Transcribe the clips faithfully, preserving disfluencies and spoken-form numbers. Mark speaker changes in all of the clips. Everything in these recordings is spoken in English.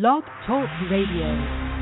Speaker 1: Blog Talk Radio.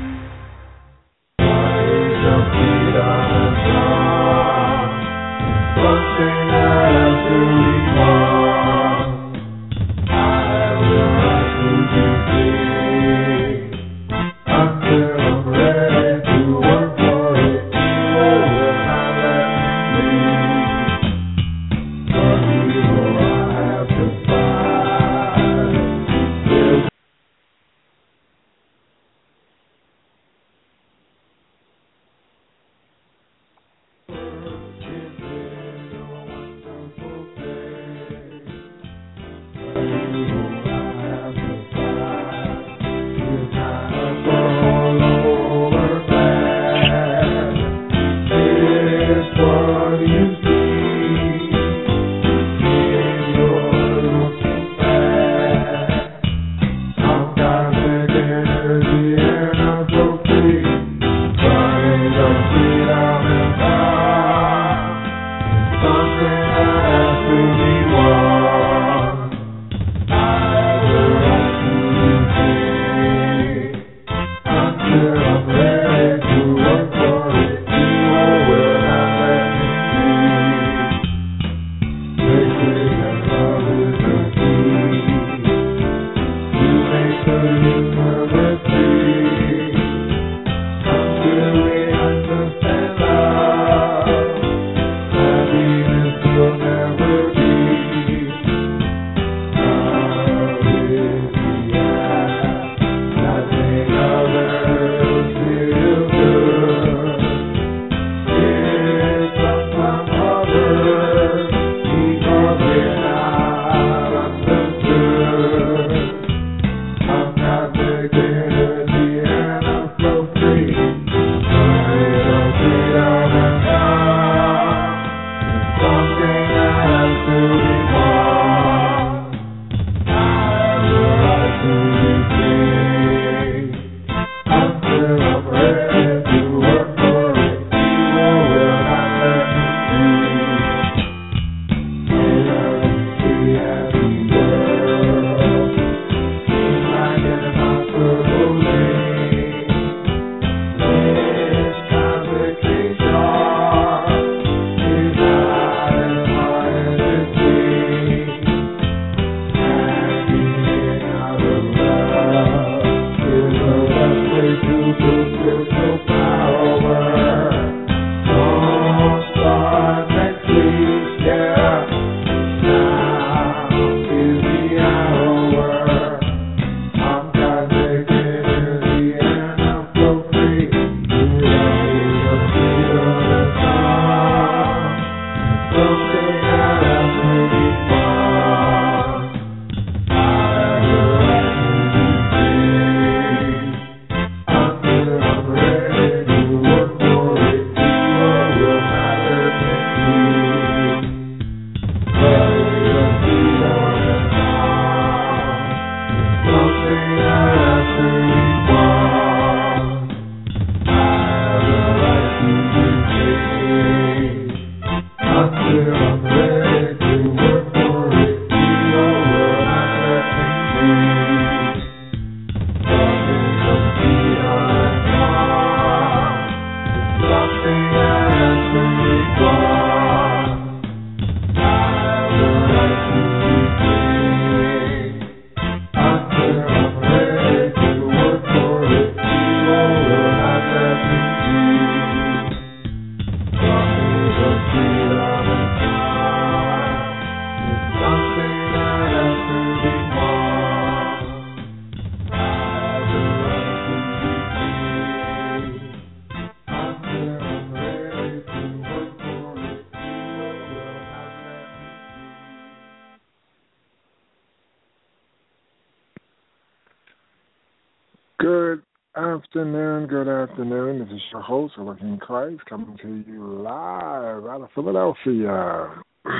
Speaker 2: Good afternoon, good afternoon. This is your host, Elohim Christ, coming to you live out of Philadelphia.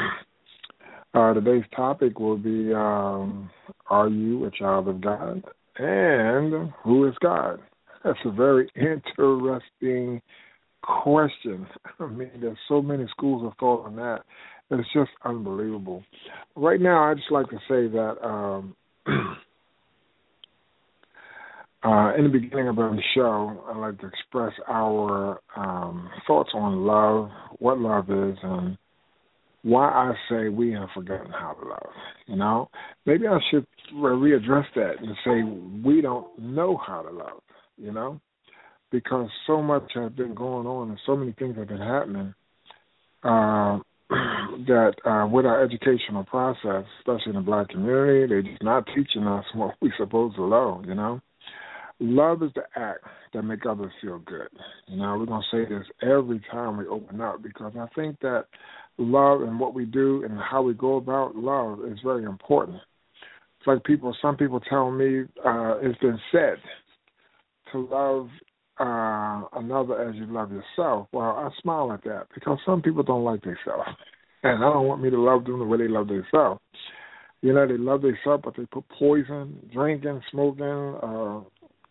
Speaker 2: uh, today's topic will be, um, are you a child of God? And who is God? That's a very interesting question. I mean, there's so many schools of thought on that. It's just unbelievable. Right now, I'd just like to say that um, Uh, in the beginning of every show, I like to express our um, thoughts on love, what love is, and why I say we have forgotten how to love. You know, maybe I should readdress that and say we don't know how to love. You know, because so much has been going on and so many things have been happening uh, that uh, with our educational process, especially in the black community, they're just not teaching us what we're supposed to love. You know. Love is the act that makes others feel good. You know, we're going to say this every time we open up because I think that love and what we do and how we go about love is very important. It's like people, some people tell me uh, it's been said to love uh, another as you love yourself. Well, I smile at that because some people don't like themselves. And I don't want me to love them the way they love themselves. You know, they love themselves, but they put poison, drinking, smoking, uh,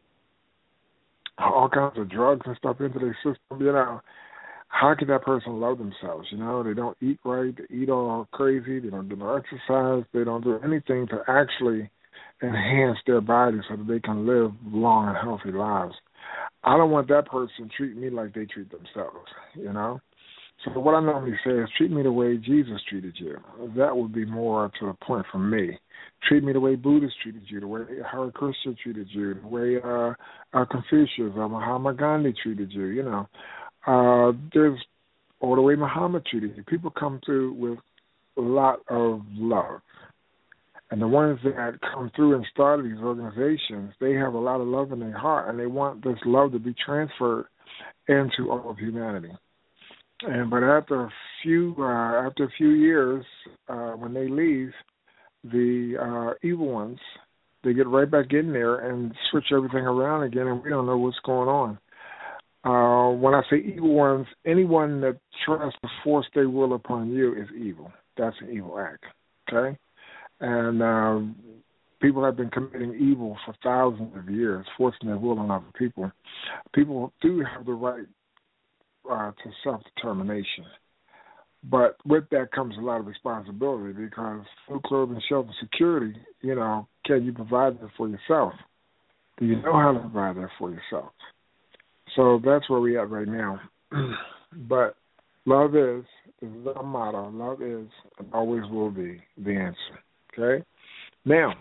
Speaker 2: all kinds of drugs and stuff into their system, you know. How can that person love themselves? You know, they don't eat right, they eat all crazy, they don't do no exercise, they don't do anything to actually enhance their body so that they can live long and healthy lives. I don't want that person treat me like they treat themselves, you know. So what I normally say is treat me the way Jesus treated you. That would be more to the point for me. Treat me the way Buddhists treated you, the way Hare Krishna treated you, the way uh, uh, Confucius or Mahatma Gandhi treated you, you know. Uh, there's, or the way Muhammad treated you. People come through with a lot of love. And the ones that come through and start these organizations, they have a lot of love in their heart, and they want this love to be transferred into all of humanity. And but after a few uh, after a few years, uh, when they leave, the uh, evil ones, they get right back in there and switch everything around again, and we don't know what's going on. Uh, when I say evil ones, anyone that tries to force their will upon you is evil. That's an evil act, okay? And uh, people have been committing evil for thousands of years, forcing their will on other people. People do have the right uh, to self-determination. But with that comes a lot of responsibility because food, clothing, shelter, security, you know, can you provide that for yourself? Do you know how to provide that for yourself? So that's where we're at right now. But love is, this is our motto, love is and always will be the answer, okay? Now,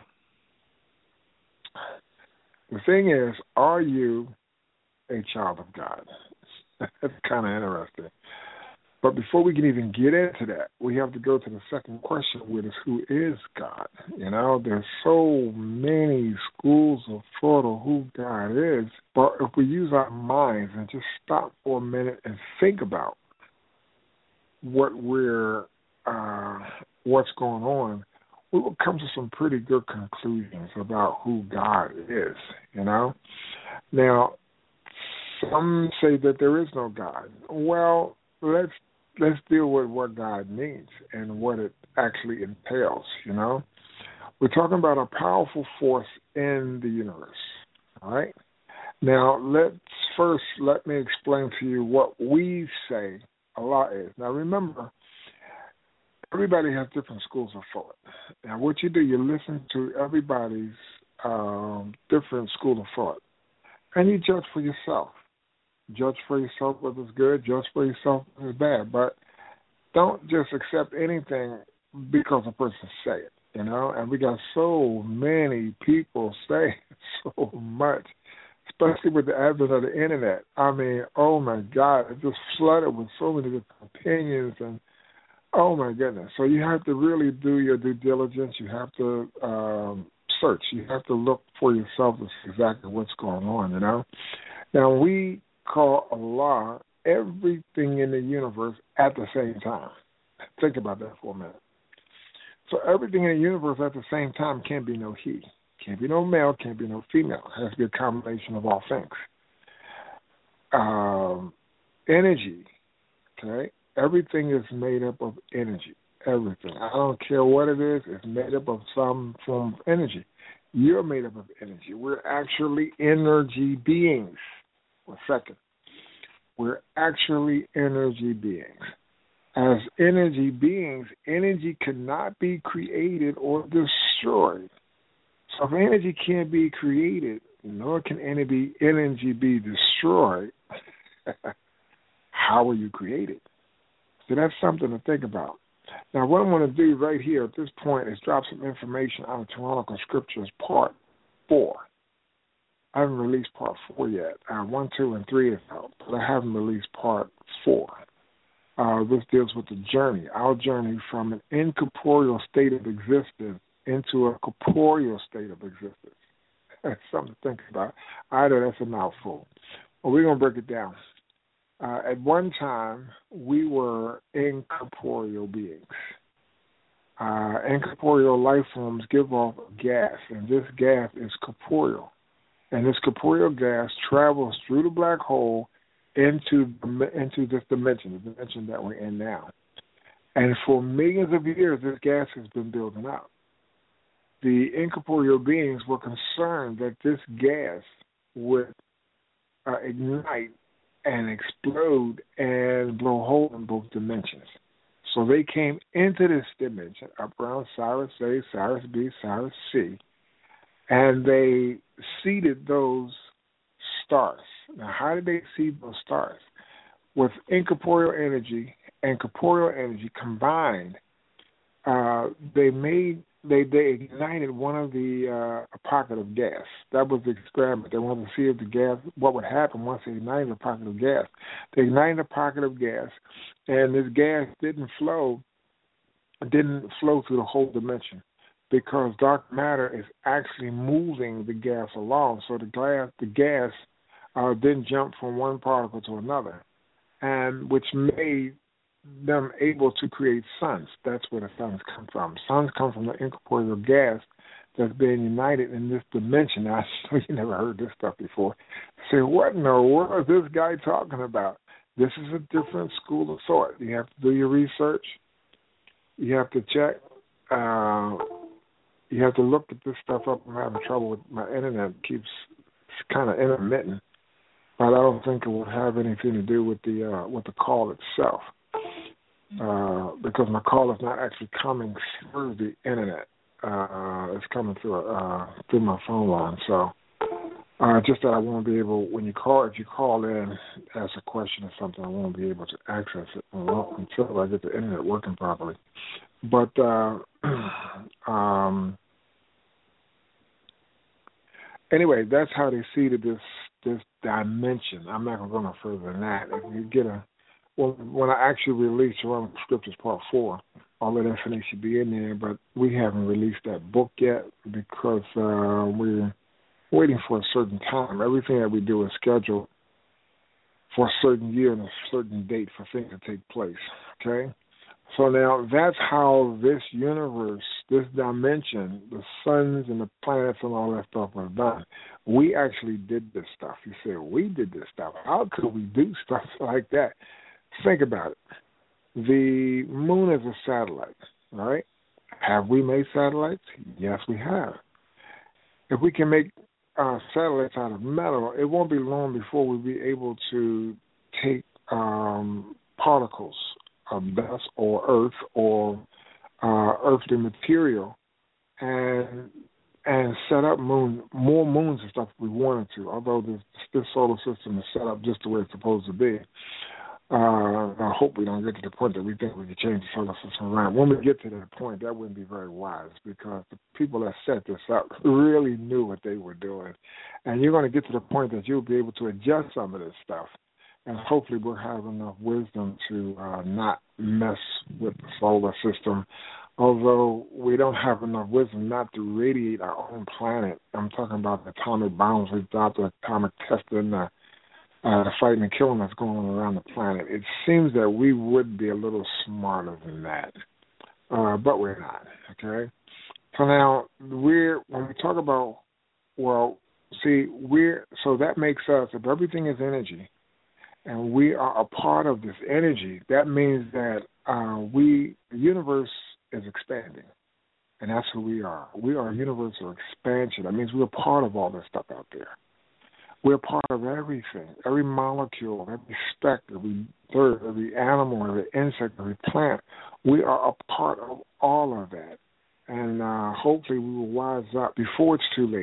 Speaker 2: the thing is, are you a child of God? That's kind of interesting. But before we can even get into that, we have to go to the second question, which is who is God? You know, there's so many schools of thought of who God is. But if we use our minds and just stop for a minute and think about what we're, uh, what's going on, we will come to some pretty good conclusions about who God is. You know, now some say that there is no God. Well, let's let's deal with what God means and what it actually entails, you know. We're talking about a powerful force in the universe, all right? Now, let's first, let me explain to you what we say Allah is. Now, remember, everybody has different schools of thought. Now, what you do, you listen to everybody's um, different school of thought, and you judge for yourself. Judge for yourself whether it's good, judge for yourself whether it's bad. But don't just accept anything because a person say it, you know. And we got so many people say so much, especially with the advent of the Internet. I mean, oh, my God, it's just flooded with so many different opinions and, oh, my goodness. So you have to really do your due diligence. You have to um, search. You have to look for yourself to see exactly what's going on, you know. Now, we call Allah everything in the universe at the same time. Think about that for a minute. So everything in the universe at the same time can't be no he. Can't be no male, can't be no female. It has to be a combination of all things. Um, energy, okay? Everything is made up of energy. Everything. I don't care what it is, it's made up of some form of energy. You're made up of energy. We're actually energy beings. One second. We're actually energy beings. As energy beings, energy cannot be created or destroyed. So if energy can't be created, nor can any be, energy be destroyed, how were you created? So that's something to think about. Now, what I'm going to do right here at this point is drop some information out of Tyrannical Scriptures Part four. I haven't released Part four yet. Uh, one, two, and three is out, but I haven't released Part four. Uh, this deals with the journey, our journey from an incorporeal state of existence into a corporeal state of existence. That's something to think about. I know that's a mouthful. Well, we're going to break it down. Uh, at one time, we were incorporeal beings. Uh, incorporeal life forms give off gas, and this gas is corporeal. And this corporeal gas travels through the black hole into into this dimension, the dimension that we're in now. And for millions of years, this gas has been building up. The incorporeal beings were concerned that this gas would uh, ignite and explode and blow holes in both dimensions. So they came into this dimension, up around Sirius A, Sirius B, Sirius C, and they seeded those stars. Now, how did they seed those stars? With incorporeal energy and corporeal energy combined, uh, they made they they ignited one of the uh, a pocket of gas. That was the experiment. They wanted to see if the gas, what would happen once they ignited a pocket of gas. They ignited a pocket of gas, and this gas didn't flow, didn't flow through the whole dimension, because dark matter is actually moving the gas along. So the gas, the gas uh, didn't jump from one particle to another, and which made them able to create suns. That's where the suns come from. Suns come from the incorporeal gas that's being united in this dimension. Now, I know you never heard this stuff before. Say, what in the world is this guy talking about? This is a different school of thought. You have to do your research. You have to check. Uh, you have to look at this stuff up. I'm having trouble with my internet. It keeps kind of intermittent, but I don't think it will have anything to do with the uh, with the call itself. Uh, because my call is not actually coming through the internet. Uh, it's coming through uh, through my phone line. So uh, just that I won't be able, when you call, if you call in, ask a question or something, I won't be able to access it until I get the internet working properly. But uh, um, anyway, that's how they seeded this this dimension. I'm not going to go no further than that. If you get a Well, when I actually release Tyrannical Scriptures Part four, all that information should be in there, but we haven't released that book yet because uh, we're waiting for a certain time. Everything that we do is scheduled for a certain year and a certain date for things to take place, okay? So now that's how this universe, this dimension, the suns and the planets and all that stuff was done. We actually did this stuff. You say, we did this stuff. How could we do stuff like that? Think about it. The moon is a satellite, all right? Have we made satellites? Yes, we have. If we can make uh, satellites out of metal, it won't be long before we'll be able to take um, particles of dust or earth or uh, earthly material and and set up moon more moons and stuff if we wanted to, although this, this solar system is set up just the way it's supposed to be. Uh, I hope we don't get to the point that we think we can change the solar system around. When we get to that point, that wouldn't be very wise because the people that set this up really knew what they were doing. And you're going to get to the point that you'll be able to adjust some of this stuff. And hopefully we'll have enough wisdom to uh, not mess with the solar system, although we don't have enough wisdom not to radiate our own planet. I'm talking about the atomic bombs we've dropped, the atomic testing, the Uh, the fighting and killing that's going on around the planet. It seems that we would be a little smarter than that, uh, but we're not, okay? So now, we're, when we talk about, well, see, we're, so that makes us, if everything is energy, and we are a part of this energy, that means that uh, we, the universe is expanding, and that's who we are. We are a universal expansion. That means we're a part of all this stuff out there. We're part of everything, every molecule, every speck, every bird, every animal, every insect, every plant. We are a part of all of that. And uh, hopefully we will wise up before it's too late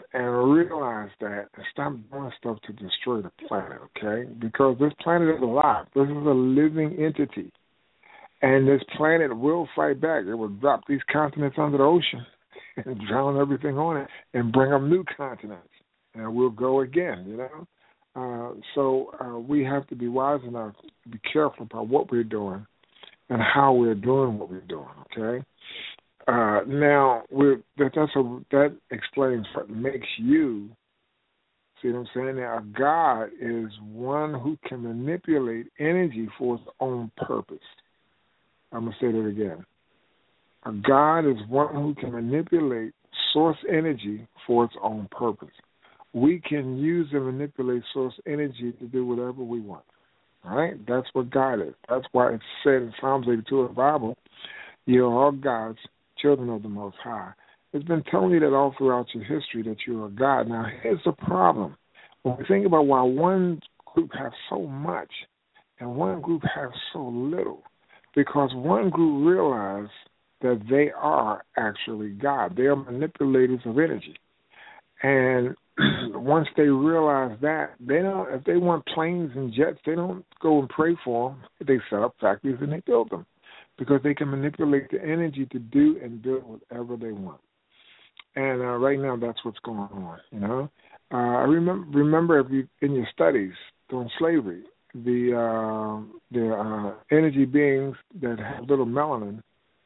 Speaker 2: and realize that and stop doing stuff to destroy the planet, okay? Because this planet is alive. This is a living entity. And this planet will fight back. It will drop these continents under the ocean and drown everything on it and bring up new continents. And we'll go again, you know? Uh, so uh, we have to be wise enough to be careful about what we're doing and how we're doing what we're doing, okay? Uh, now, we're, that, that's a, that explains what makes you, see what I'm saying? Now, God is one who can manipulate energy for its own purpose. I'm going to say that again. A God is one who can manipulate source energy for its own purpose. We can use and manipulate source energy to do whatever we want. All right? That's what God is. That's why it's said in Psalms eighty-two of the Bible, you are all gods, children of the Most High. It's been telling you that all throughout your history that you are God. Now, here's the problem. When we think about why one group has so much and one group has so little, because one group realized that they are actually God. They are manipulators of energy. And once they realize that, they don't. If they want planes and jets, they don't go and pray for them. They set up factories and they build them because they can manipulate the energy to do and build whatever they want. And uh, right now, that's what's going on. You know, uh, I remember remember if you, in your studies during slavery, the uh, the uh, energy beings that have little melanin,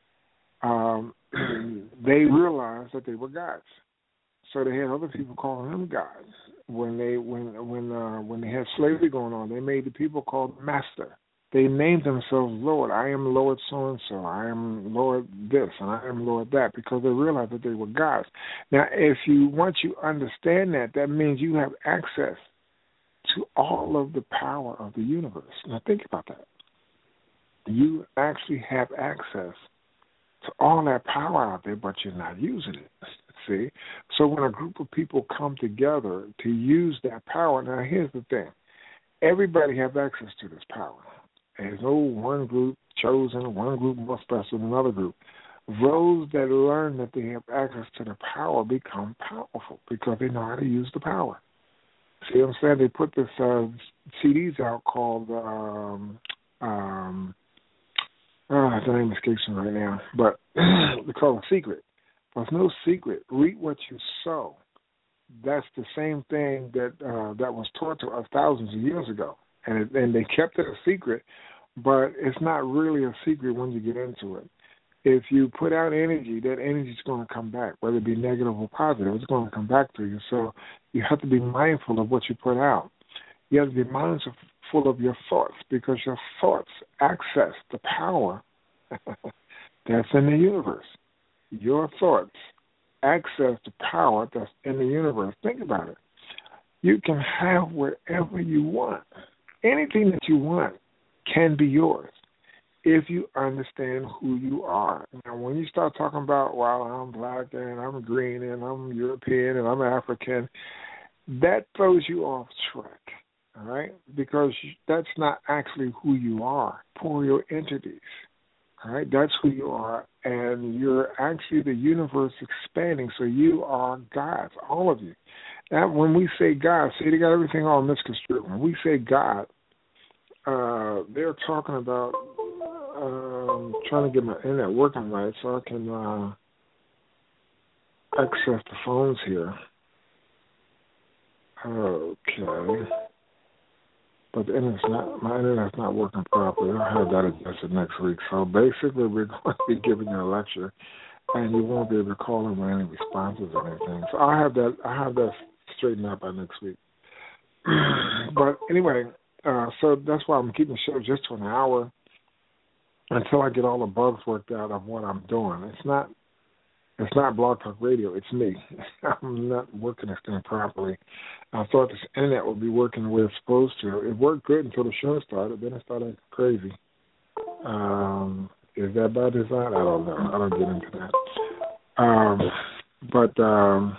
Speaker 2: um, they realized that they were gods. So they had other people calling them gods. When they when when uh, when they had slavery going on, they made the people called master. They named themselves Lord. I am Lord so and so. I am Lord this, and I am Lord that, because they realized that they were gods. Now, if you once you understand that, that means you have access to all of the power of the universe. Now, think about that. You actually have access to all that power out there, but you're not using it. See? So when a group of people come together to use that power, now here's the thing. Everybody has access to this power. There's no one group chosen, one group more special than another group. Those that learn that they have access to the power become powerful because they know how to use the power. See what I'm saying? They put this uh, C Ds out called, um, um, oh, the name escapes me right now, but they call it Secret. There's no secret. Reap what you sow. That's the same thing that uh, that was taught to us thousands of years ago. And, it, and they kept it a secret, but it's not really a secret when you get into it. If you put out energy, that energy is going to come back, whether it be negative or positive. It's going to come back to you. So you have to be mindful of what you put out. You have to be mindful of your thoughts, because your thoughts access the power that's in the universe. Your thoughts access the power that's in the universe. Think about it. You can have whatever you want. Anything that you want can be yours if you understand who you are. Now, when you start talking about, well, I'm black and I'm green and I'm European and I'm African, that throws you off track, all right? Because that's not actually who you are for your entities. All right, that's who you are, and you're actually the universe expanding, so you are gods, all of you. Now, when we say God, see, they got everything all misconstrued. When we say God, uh, they're talking about, um, trying to get my internet working right so I can uh, access the phones here. Okay. But the internet's not, my internet's not working properly. I'll have that adjusted next week. So basically, we're going to be giving you a lecture, and you won't be able to call in with any responses or anything. So I'll have that, I'll have that straightened out by next week. But anyway, uh, so that's why I'm keeping the show just to an hour until I get all the bugs worked out of what I'm doing. It's not, it's not Blog Talk Radio. It's me. I'm not working this thing properly. I thought this internet would be working the way it's supposed to. It worked good until the show started. Then it started crazy. Um, is that by design? I don't know. I don't get into that. Um, but um,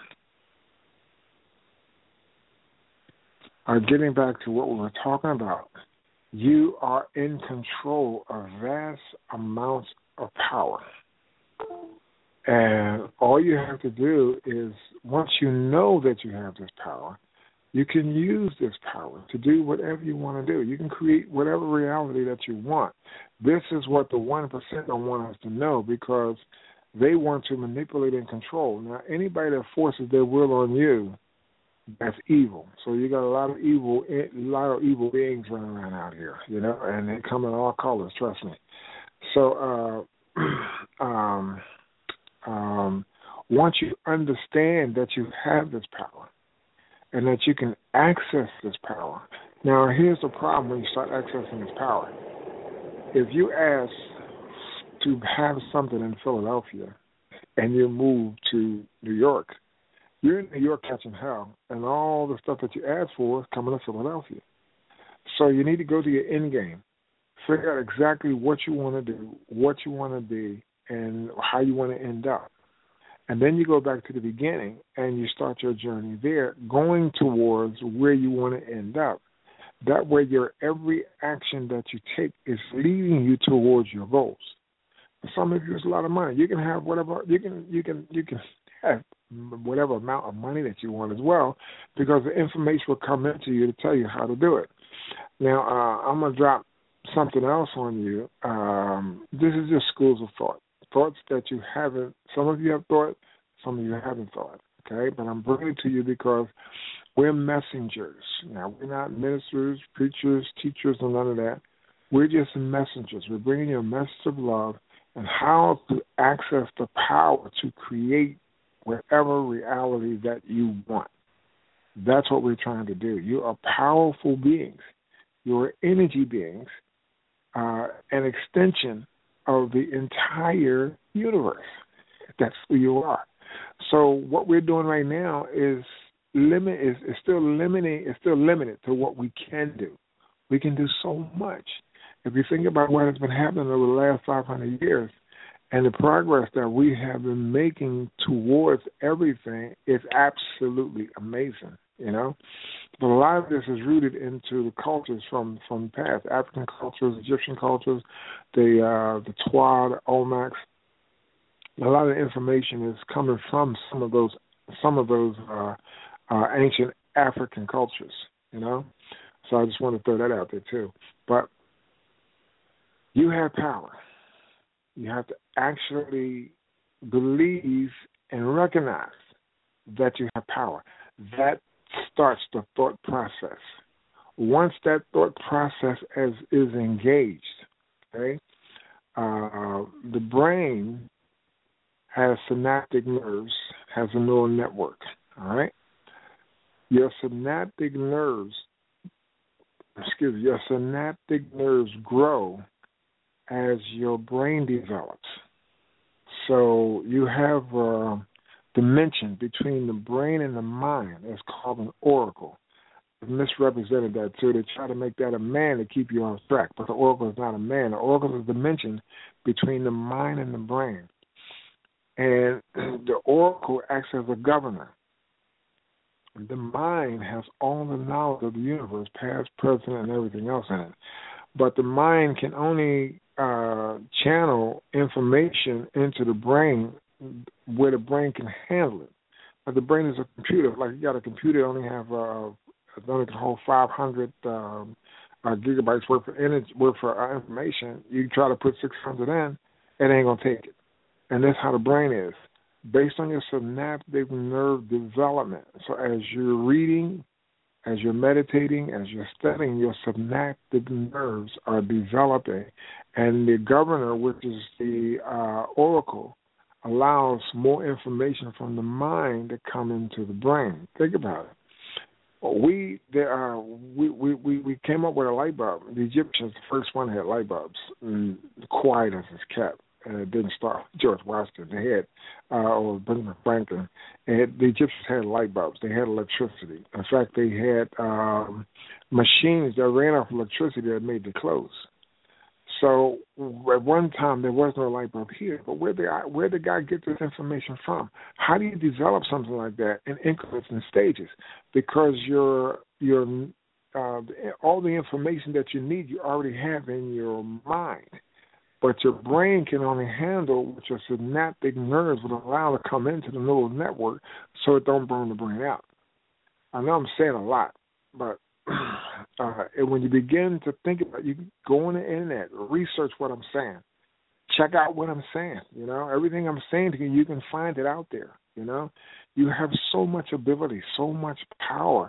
Speaker 2: uh, getting back to what we were talking about, you are in control of vast amounts of power. And all you have to do is, once you know that you have this power, you can use this power to do whatever you want to do. You can create whatever reality that you want. This is what the one percent don't want us to know, because they want to manipulate and control. Now, anybody that forces their will on you, that's evil. So you got a lot of evil, a lot of evil beings running around out here, you know, and they come in all colors. Trust me. So, uh, um, um, once you understand that you have this power and that you can access this power. Now, here's the problem when you start accessing this power. If you ask to have something in Philadelphia and you move to New York, you're in New York catching hell, and all the stuff that you asked for is coming to Philadelphia. So you need to go to your end game. Figure out exactly what you want to do, what you want to be, and how you want to end up. And then you go back to the beginning and you start your journey there, going towards where you want to end up. That way your every action that you take is leading you towards your goals. For some of you, it's a lot of money. You can have whatever you can you can you can have whatever amount of money that you want as well, because the information will come into you to tell you how to do it. Now, uh, I'm gonna drop something else on you. Um, this is just schools of thought. Thoughts that you haven't, some of you have thought, some of you haven't thought, okay? But I'm bringing it to you because we're messengers. Now, we're not ministers, preachers, teachers, or none of that. We're just messengers. We're bringing you a message of love and how to access the power to create whatever reality that you want. That's what we're trying to do. You are powerful beings. You're energy beings, uh, an extension of the entire universe. That's who you are. So what we're doing right now is limit is, is still limiting. It's still limited to what we can do. We can do so much. If you think about what has been happening over the last five hundred years and the progress that we have been making towards everything, is absolutely amazing. You know, but a lot of this is rooted into the cultures from, from the past, African cultures, Egyptian cultures, the uh, the Twa, the Olmecs. A lot of the information is coming from some of those some of those uh, uh, ancient African cultures. You know, so I just want to throw that out there too. But you have power. You have to actually believe and recognize that you have power. That starts the thought process. Once that thought process is, is engaged, okay, uh, the brain has synaptic nerves, has a neural network, all right? Your synaptic nerves, excuse me, your synaptic nerves grow as your brain develops. So you have uh, dimension between the brain and the mind. It's called an oracle. They misrepresented that too. They try to make that a man to keep you on track, but the oracle is not a man. The oracle is a dimension between the mind and the brain. And the oracle acts as a governor. The mind has all the knowledge of the universe, past, present, and everything else in it. But the mind can only uh, channel information into the brain where the brain can handle it. But the brain is a computer. Like you got a computer that only have uh, only can hold five hundred um, uh, gigabytes worth of energy, worth of uh, information. You try to put six hundred in, it ain't gonna take it. And that's how the brain is, based on your synaptic nerve development. So as you're reading, as you're meditating, as you're studying, your synaptic nerves are developing, and the governor, which is the uh, oracle, allows more information from the mind to come into the brain. Think about it. We there are we, we, we came up with a light bulb. The Egyptians, the first one, had light bulbs. And quietness is kept. And it didn't start with George Washington. They had, uh, or Benjamin Franklin. And had, the Egyptians had light bulbs. They had electricity. In fact, they had um, machines that ran off electricity that made the clothes. So at one time there was no light bulb here, but where did I, where did God get this information from? How do you develop something like that in increments and stages? Because your your uh, all the information that you need you already have in your mind, But your brain can only handle what your synaptic nerves would allow to come into the neural network so it don't burn the brain out. I know I'm saying a lot, but uh, and when you begin to think about it, you can go on the internet, research what I'm saying, check out what I'm saying. You know, everything I'm saying to you, you can find it out there. You know, you have so much ability, so much power,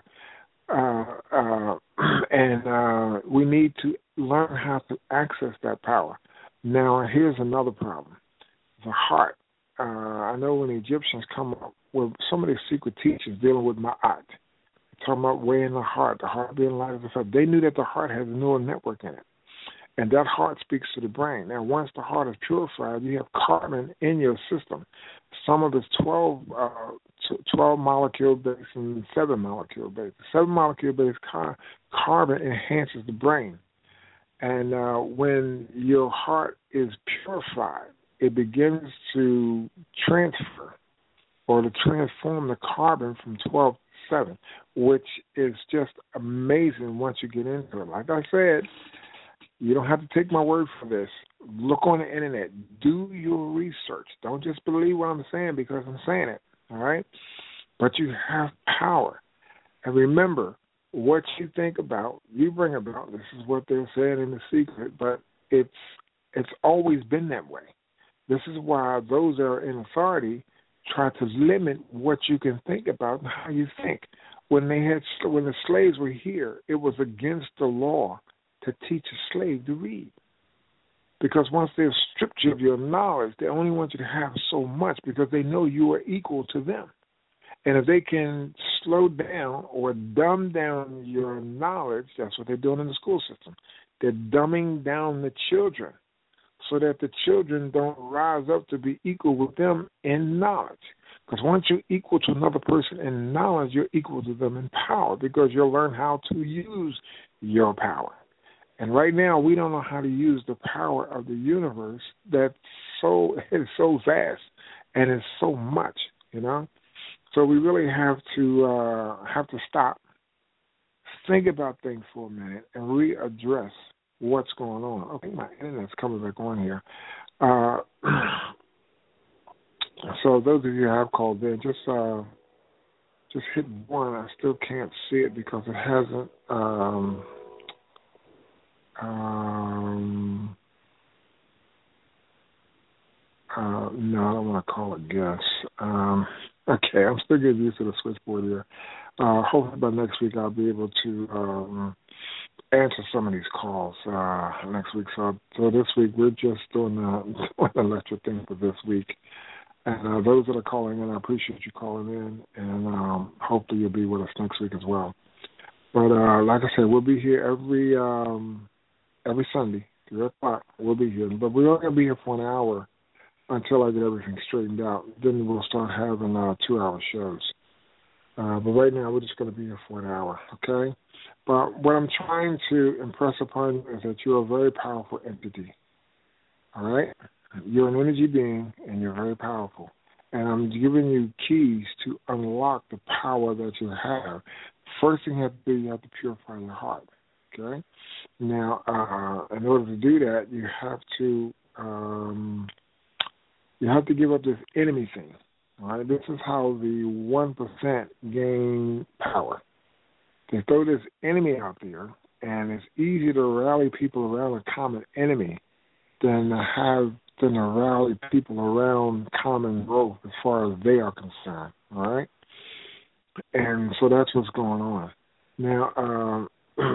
Speaker 2: uh, uh, and uh, we need to learn how to access that power. Now, here's another problem: the heart. Uh, I know when the Egyptians come up with some of their secret teachings dealing with Ma'at, talking about weighing the heart, the heart being light as a feather. They knew that the heart has a neural network in it, and that heart speaks to the brain. Now, once the heart is purified, you have carbon in your system. Some of it's twelve, uh, twelve molecule base and seven molecule base. Seven molecule base car- carbon enhances the brain. And uh, when your heart is purified, it begins to transfer or to transform the carbon from twelve to seven, which is just amazing once you get into it. Like I said, you don't have to take my word for this. Look on the internet. Do your research. Don't just believe what I'm saying because I'm saying it, all right? But you have power. And remember, what you think about, you bring about. This is what they're saying in the secret, but it's it's always been that way. This is why those that are in authority try to limit what you can think about and how you think. When they had, when the slaves were here, it was against the law to teach a slave to read, because once they've stripped you of your knowledge, they only want you to have so much because they know you are equal to them. And if they can slow down or dumb down your knowledge, that's what they're doing in the school system. They're dumbing down the children so that the children don't rise up to be equal with them in knowledge. Because once you're equal to another person in knowledge, you're equal to them in power, because you'll learn how to use your power. And right now, we don't know how to use the power of the universe that's so, it's so vast and it's so much, you know? So we really have to uh, have to stop, think about things for a minute, and readdress what's going on. Okay, my internet's coming back on here. Uh, so those of you who have called in, just uh, just hit one. I still can't see it because it hasn't. Um, um, uh, no, I don't want to call it guess. Um, Okay, I'm still getting used to the switchboard here. Uh, hopefully by next week I'll be able to um, answer some of these calls uh, next week. So, so this week we're just doing the, doing the lecture thing for this week. And uh, those that are calling in, I appreciate you calling in, and um, hopefully you'll be with us next week as well. But uh, like I said, we'll be here every um, every Sunday, three o'clock. We'll be here, but we're only going to be here for an hour until I get everything straightened out. Then we'll start having uh, two-hour shows. Uh, but right now, we're just going to be here for an hour, okay? But what I'm trying to impress upon you is that you're a very powerful entity, all right? You're an energy being, and you're very powerful. And I'm giving you keys to unlock the power that you have. First thing you have to do, you have to purify your heart, okay? Now, uh, in order to do that, you have to... Um, You have to give up this enemy thing. All right? This is how the one percent gain power. They throw this enemy out there, and it's easier to rally people around a common enemy than to have than to rally people around common growth as far as they are concerned. All right? And so that's what's going on. Now, um,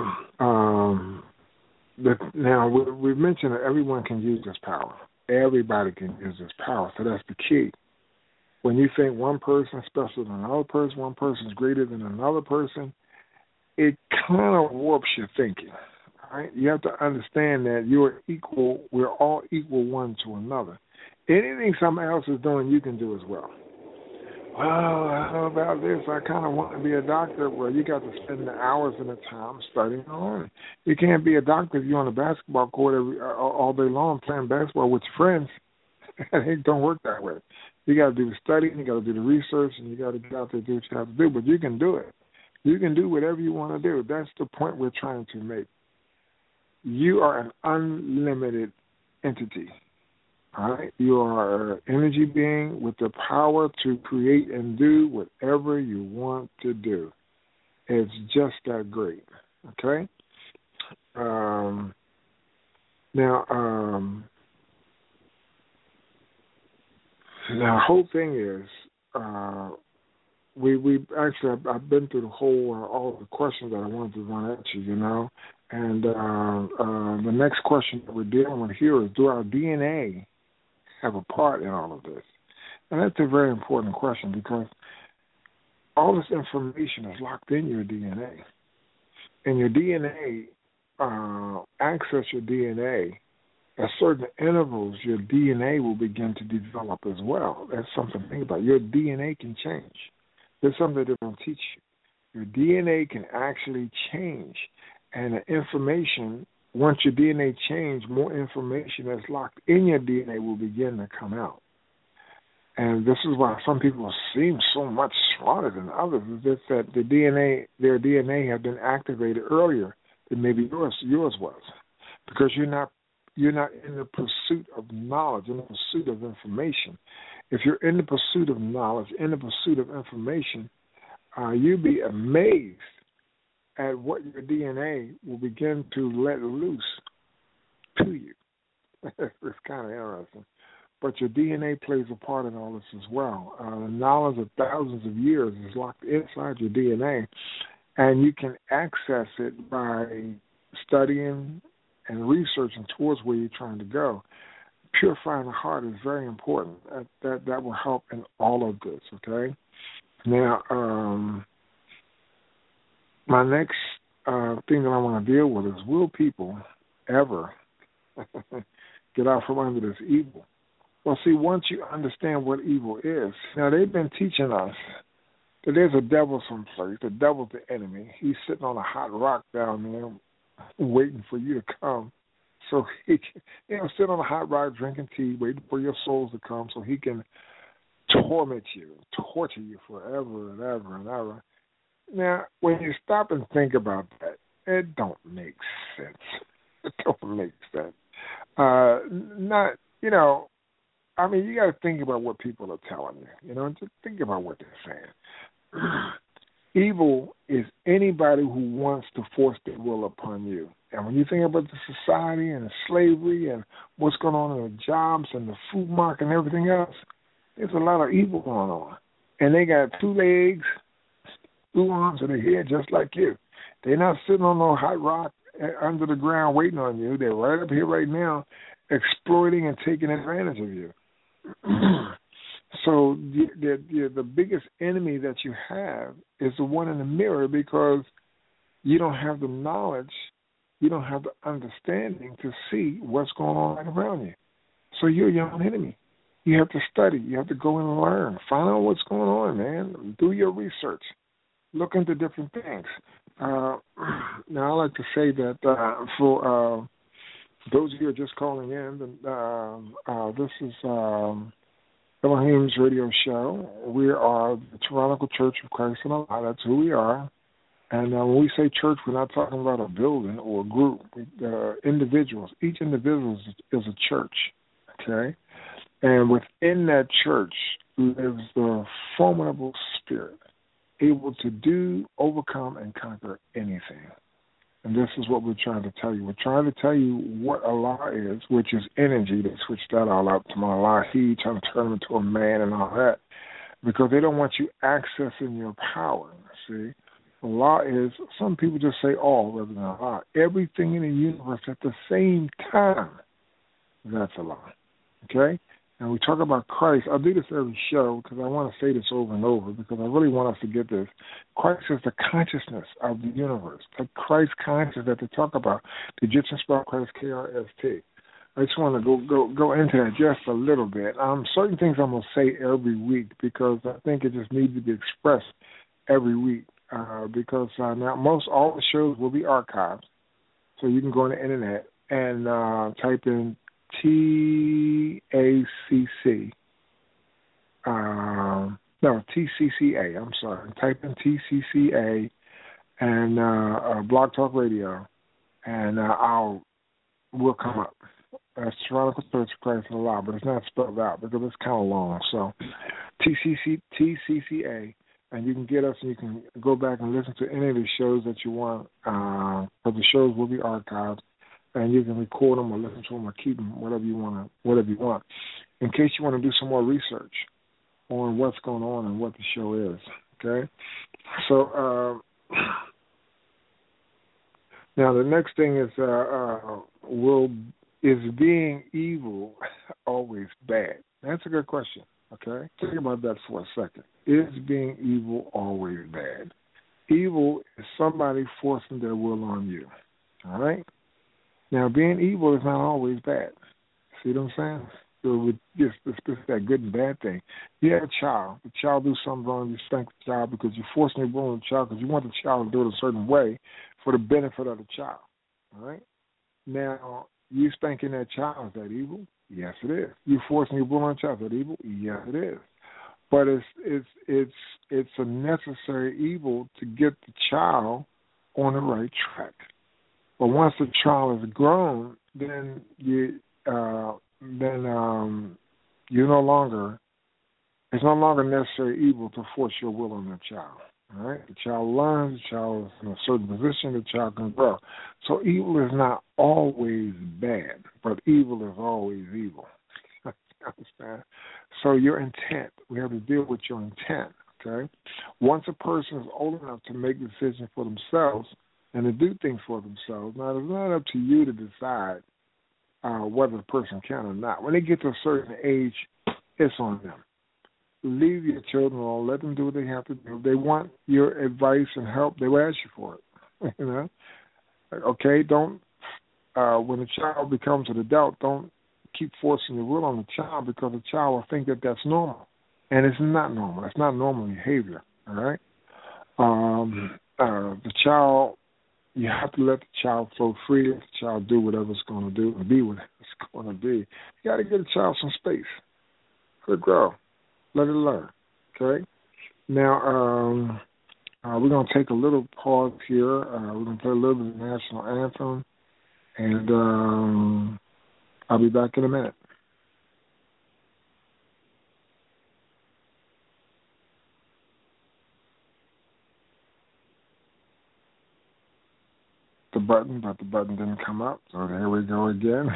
Speaker 2: um, the, now we, we've mentioned that everyone can use this power. Everybody can use this power, so that's the key. When you think one person is special than another person, one person is greater than another person, it kind of warps your thinking. Right? You have to understand that you're equal. We're all equal one to another. Anything someone else is doing, you can do as well. Well, I don't know about this. I kind of want to be a doctor. Well, you got to spend the hours and the time studying on it. You can't be a doctor if you're on a basketball court every, all day long playing basketball with your friends. It don't work that way. You got to do the studying, you got to do the research, and you got to get out there and do what you have to do. But you can do it. You can do whatever you want to do. That's the point we're trying to make. You are an unlimited entity. All right? You are an energy being with the power to create and do whatever you want to do. It's just that great. Okay? Um, now, um, now, the whole thing is, uh, we we actually I've, I've been through the whole uh, all the questions that I wanted to run at you, you know, and uh, uh, the next question that we're dealing with here is: do our D N A have a part in all of this? And that's a very important question because all this information is locked in your D N A, and your D N A uh, access your D N A. At certain intervals, your D N A will begin to develop as well. That's something to think about. Your D N A can change. There's something they don't teach you. Your D N A can actually change. And the information, once your D N A changes, more information that's locked in your D N A will begin to come out. And this is why some people seem so much smarter than others. Is just that the D N A, their D N A had been activated earlier than maybe yours yours was. Because you're not You're not in the pursuit of knowledge, in the pursuit of information. If you're in the pursuit of knowledge, in the pursuit of information, uh, you'd be amazed at what your D N A will begin to let loose to you. It's kind of interesting. But your D N A plays a part in all this as well. Uh, the knowledge of thousands of years is locked inside your D N A, and you can access it by studying and researching towards where you're trying to go. Purifying the heart is very important. That that, that will help in all of this, okay? Now, um, my next uh, thing that I want to deal with is, will people ever get out from under this evil? Well, see, once you understand what evil is, now they've been teaching us that there's a devil someplace. The devil's the enemy. He's sitting on a hot rock down there waiting for you to come, so he can, you know, sit on a hot rock drinking tea, waiting for your souls to come, so he can torment you, torture you forever and ever and ever. Now, when you stop and think about that, it don't make sense. It don't make sense. Uh, not, you know, I mean, you got to think about what people are telling you. You know, just think about what they're saying. Evil is anybody who wants to force their will upon you. And when you think about the society and the slavery and what's going on in the jobs and the food market and everything else, there's a lot of evil going on. And they got two legs, two arms, and a head just like you. They're not sitting on no hot rock under the ground waiting on you. They're right up here right now exploiting and taking advantage of you. So the, the the biggest enemy that you have is the one in the mirror, because you don't have the knowledge, you don't have the understanding to see what's going on right around you. So you're your own enemy. You have to study. You have to go and learn. Find out what's going on, man. Do your research. Look into different things. Uh, now, I like to say that uh, for uh, those of you who are just calling in, uh, uh, this is Um, Elohim's radio show. We are the Tyrannical Church of Christ in Allah. That's who we are. And uh, when we say church, we're not talking about a building or a group. Uh, individuals. Each individual is, is a church, okay? And within that church lives the formidable spirit, able to do, overcome, and conquer anything. And this is what we're trying to tell you. We're trying to tell you what Allah is, which is energy. They switched that all up to Allah. He trying to turn him into a man and all that, because they don't want you accessing your power. See, Allah is, some people just say all rather than Allah. Everything in the universe at the same time, that's Allah. Okay? And we talk about Christ. I do this every show because I want to say this over and over, because I really want us to get this. Christ is the consciousness of the universe. The Christ consciousness that they talk about. The Egyptian spell Christ, K R S T. I just want to go go go into that just a little bit. Um, certain things I'm going to say every week, because I think it just needs to be expressed every week. Uh, because uh, now most all the shows will be archived, so you can go on the internet and uh, type in T A C C. Um, no, T C C A. I'm sorry. Type in T C C A and uh, uh, Blog Talk Radio, and uh, I'll we'll come up. That's Tyrannical Church of Christ in the Law, but it's not spelled out because it's kind of long. So T C C T C C A, and you can get us and you can go back and listen to any of the shows that you want, uh, but the shows will be archived, and you can record them or listen to them or keep them, whatever you want to, whatever you want, in case you want to do some more research on what's going on and what the show is. Okay, so uh, now the next thing is, uh, uh, will is being evil always bad? That's a good question. Okay, think about that for a second. Is being evil always bad? Evil is somebody forcing their will on you. All right. Now, being evil is not always bad. See what I'm saying? So with just this, that good and bad thing. You have a child. The child do something wrong. You spank the child because you're forcing your will on the child because you want the child to do it a certain way for the benefit of the child. All right. Now, you spanking that child, is that evil? Yes, it is. You forcing your will on the child, is that evil? Yes, it is. But it's it's it's it's a necessary evil to get the child on the right track. But once the child is grown, then you uh, then um, you no longer it's no longer necessary evil to force your will on the child. All right, the child learns, the child is in a certain position, the child can grow. So evil is not always bad, but evil is always evil. Understand? So your intent, we have to deal with your intent. Okay, once a person is old enough to make decisions for themselves and to do things for themselves, now it's not up to you to decide uh, whether the person can or not. When they get to a certain age, it's on them. Leave your children alone. Let them do what they have to do. If they want your advice and help, they will ask you for it. You know, okay. Don't uh, when the child becomes an adult, don't keep forcing your will on the child because the child will think that that's normal, and it's not normal. It's not normal behavior. All right. Um, uh, the child, you have to let the child flow free. Let the child do whatever it's going to do and be what it's going to be. You got to give the child some space. Let it grow. Let it learn, okay? Now, um, uh, we're going to take a little pause here. Uh, we're going to play a little bit of the national anthem, and um, I'll be back in a minute. The button, but the button didn't come up, so here we go again.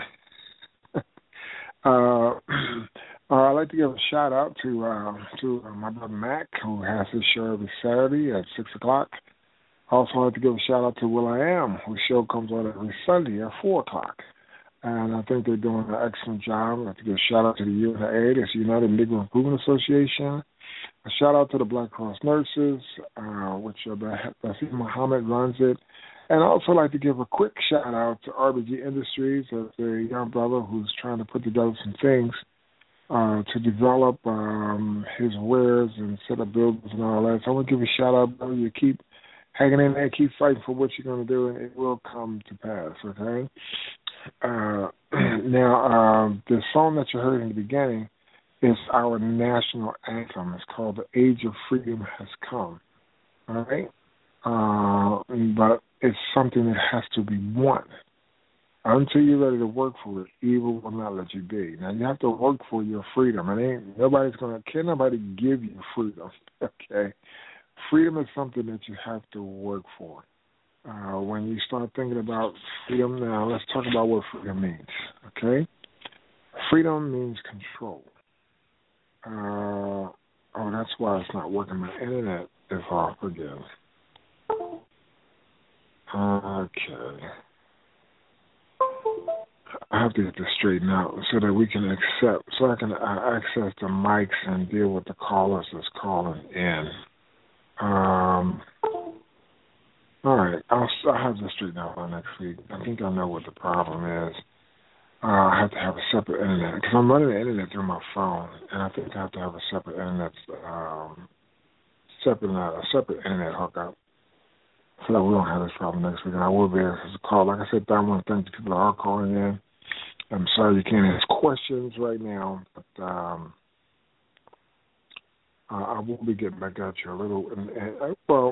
Speaker 2: uh Uh, I'd like to give a shout out to uh, to uh, my brother Mac, who has his show every Saturday at six o'clock. Also, I'd like to give a shout out to Will I Am, whose show comes on every Sunday at four o'clock. And I think they're doing an excellent job. I'd like to give a shout out to the U N A, that's the United Negro Improvement Association. A shout out to the Black Cross Nurses, uh, which uh, Basim Muhammad runs it. And I'd also like to give a quick shout out to R B G Industries, as a young brother who's trying to put together some things Uh, to develop um, his wares and set up buildings and all that. So I want to give a shout out, brother. You keep hanging in there, keep fighting for what you're going to do, and it will come to pass, okay? Uh, now, um, the song that you heard in the beginning is our national anthem. It's called The Age of Freedom Has Come, all right? Uh, but it's something that has to be won. Until you're ready to work for it, evil will not let you be. Now, you have to work for your freedom. It ain't, nobody's going to, can't nobody give you freedom, okay? Freedom is something that you have to work for. Uh, when you start thinking about freedom, now let's talk about what freedom means, okay? Freedom means control. Uh, oh, that's why it's not working. My internet is off again. Okay. I have to get this straightened out so that we can accept, so I can uh, access the mics and deal with the callers that's calling in. Um, all right, I'll, I'll have this straightened out by next week. I think I know what the problem is. Uh, I have to have a separate internet because I'm running the internet through my phone, and I think I have to have a separate internet, um, separate uh, a separate internet hookup so that we don't have this problem next week. And I will be able to call. Like I said, I want to thank the people that are calling in. I'm sorry you can't ask questions right now, but um, uh, I will be getting back at you a little. And, and, well,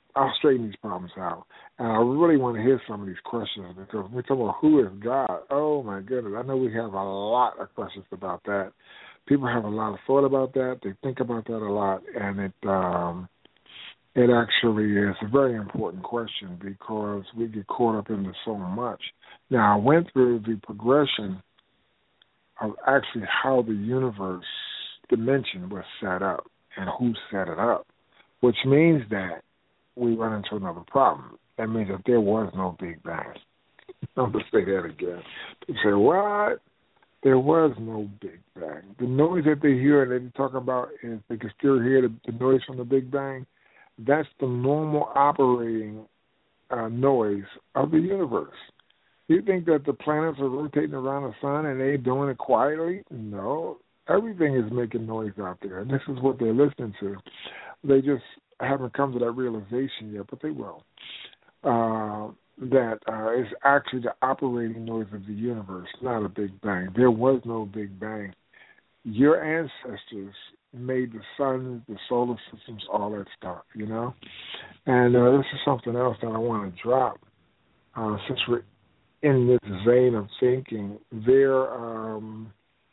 Speaker 2: I'll straighten these problems out. And I really want to hear some of these questions because when we talk about who is God, oh my goodness, I know we have a lot of questions about that. People have a lot of thought about that. They think about that a lot, and it um, it actually is a very important question because we get caught up into so much. Now, I went through the progression of actually how the universe dimension was set up and who set it up, which means that we run into another problem. That means that there was no Big Bang. I'm going to say that again. They say, what? There was no Big Bang. The noise that they hear and they talk about is they can still hear the, the noise from the Big Bang. That's the normal operating uh, noise of the universe. You think that the planets are rotating around the sun and they're doing it quietly? No. Everything is making noise out there, and this is what they're listening to. They just haven't come to that realization yet, but they will. Uh, that uh, it's actually the operating noise of the universe, not a Big Bang. There was no Big Bang. Your ancestors made the sun, the solar systems, all that stuff, you know? And uh, this is something else that I want to drop. Uh, since we're in this vein of thinking, there um,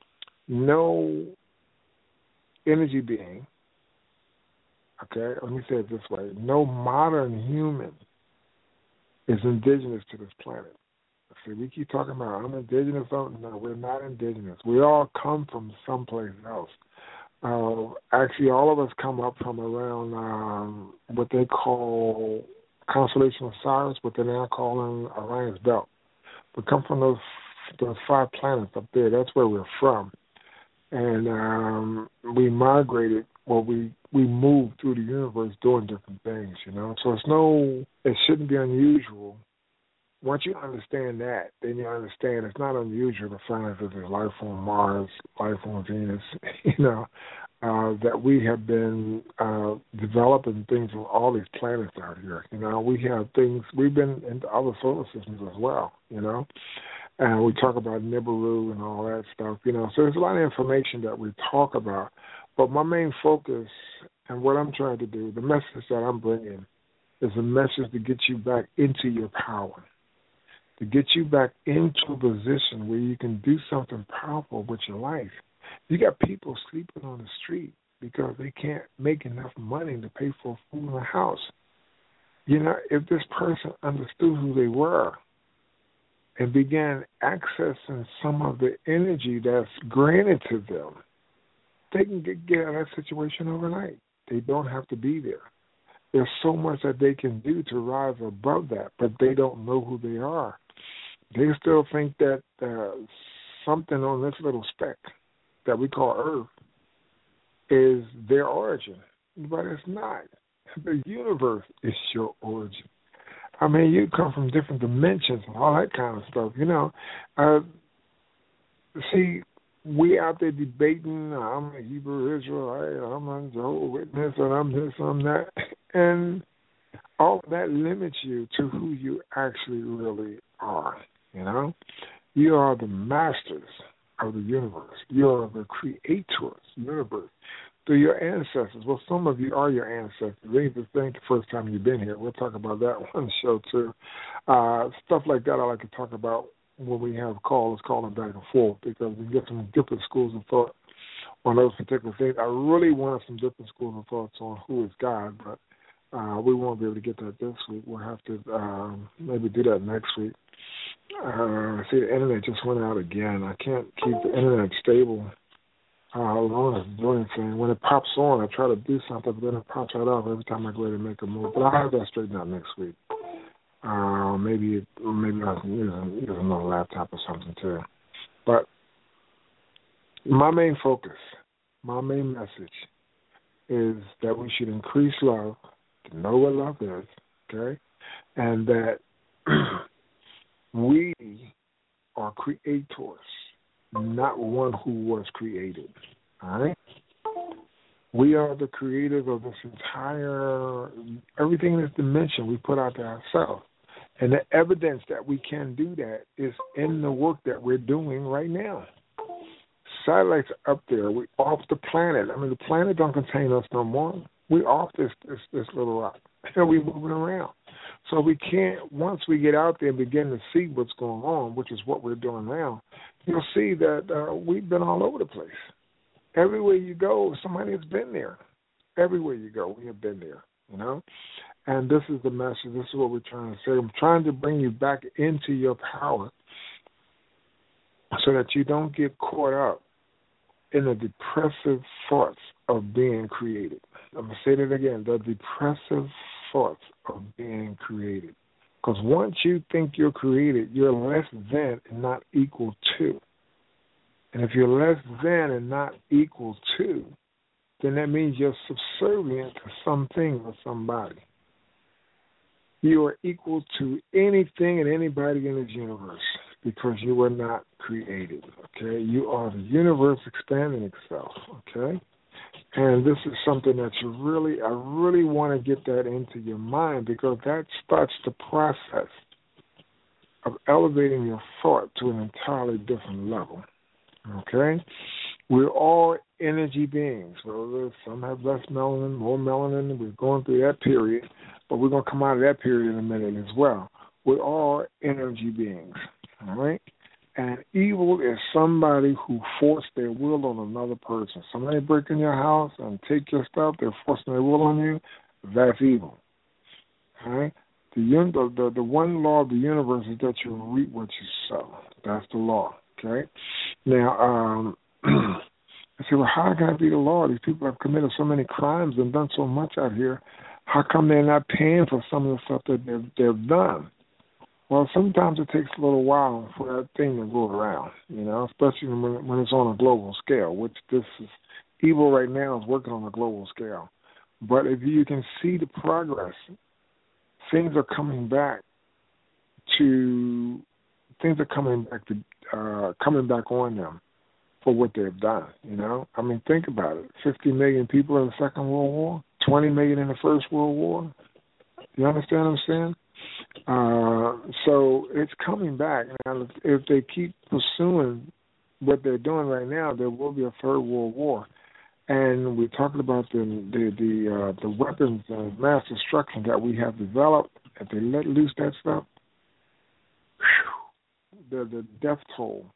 Speaker 2: no energy being, okay, let me say it this way, no modern human is indigenous to this planet. See, we keep talking about, I'm indigenous. No, we're not indigenous. We all come from someplace else. Uh, actually, all of us come up from around um, what they call constellation of Sirius, what they're now calling Orion's Belt. We come from those those five planets up there. That's where we're from. And um, we migrated, well, we, we moved through the universe doing different things, you know. So it's no, it shouldn't be unusual. Once you understand that, then you understand it's not unusual to find that there's life on Mars, life on Venus, you know, uh, that we have been uh, developing things on all these planets out here. You know, we have things, we've been into other solar systems as well, you know. And we talk about Nibiru and all that stuff, you know. So there's a lot of information that we talk about. But my main focus and what I'm trying to do, the message that I'm bringing, is a message to get you back into your power, to get you back into a position where you can do something powerful with your life. You got people sleeping on the street because they can't make enough money to pay for food in the house. You know, if this person understood who they were and began accessing some of the energy that's granted to them, they can get, get out of that situation overnight. They don't have to be there. There's so much that they can do to rise above that, but they don't know who they are. They still think that uh, something on this little speck that we call Earth is their origin, but it's not. The universe is your origin. I mean, you come from different dimensions and all that kind of stuff, you know. Uh, see, we out there debating, I'm a Hebrew Israelite, I'm a Jehovah's Witness, and I'm this, I'm that. And all of that limits you to who you actually really are, you know. You are the masters of the universe. You are the creators of the universe. Through your ancestors. Well, some of you are your ancestors. They need to think the first time you've been here. We'll talk about that one show, too. Uh, stuff like that I like to talk about when we have calls, calling back and forth, because we get some different schools of thought on those particular things. I really want some different schools of thoughts on who is God, but uh, we won't be able to get that this week. We'll have to um, maybe do that next week. Uh, see, the internet just went out again. I can't keep the internet stable. How long it's doing anything. When it pops on, I try to do something, but then it pops right off every time I go to make a move. But I'll have that straightened out next week. Uh, maybe maybe I can use, use another laptop or something too. But my main focus, my main message is that we should increase love, to know what love is, okay? And that we are creators, not one who was created. All right? We are the creators of this entire, everything in this dimension we put out there ourselves. And the evidence that we can do that is in the work that we're doing right now. Satellites are up there. We're off the planet. I mean, the planet don't contain us no more. We're off this, this, this little rock. and we're moving around. So we can't, once we get out there and begin to see what's going on, which is what we're doing now, you'll see that uh, we've been all over the place. Everywhere you go, somebody has been there. Everywhere you go, we have been there, you know. And this is the message. This is what we're trying to say. I'm trying to bring you back into your power so that you don't get caught up in the depressive thoughts of being created. I'm going to say that again, the depressive thoughts of being created. Because once you think you're created, you're less than and not equal to. And if you're less than and not equal to, then that means you're subservient to something or somebody. You are equal to anything and anybody in this universe because you were not created, okay? You are the universe expanding itself, okay? And this is something that you really, I really want to get that into your mind because that starts the process of elevating your thought to an entirely different level, okay? We're all energy beings. Well, some have less melanin, more melanin. We're going through that period, but we're going to come out of that period in a minute as well. We're all energy beings, all right? And evil is somebody who forced their will on another person. Somebody break in your house and take your stuff, they're forcing their will on you, that's evil, all right? The, the, the, the one law of the universe is that you reap what you sow. That's the law, okay? Now, um... I said, well, how can that be the law? These people have committed so many crimes and done so much out here. How come they're not paying for some of the stuff that they've, they've done? Well, sometimes it takes a little while for that thing to go around, you know, especially when, when it's on a global scale, which this is, evil right now is working on a global scale. But if you can see the progress, things are coming back to, things are coming back to, uh, coming back on them. For what they've done, you know? I mean, think about it. fifty million people in the Second World War, twenty million in the First World War. You understand what I'm saying? Uh, so it's coming back. Now, if they keep pursuing what they're doing right now, there will be a Third World War. And we're talking about the the the, uh, the weapons of mass destruction that we have developed. If they let loose that stuff, whew, the the death toll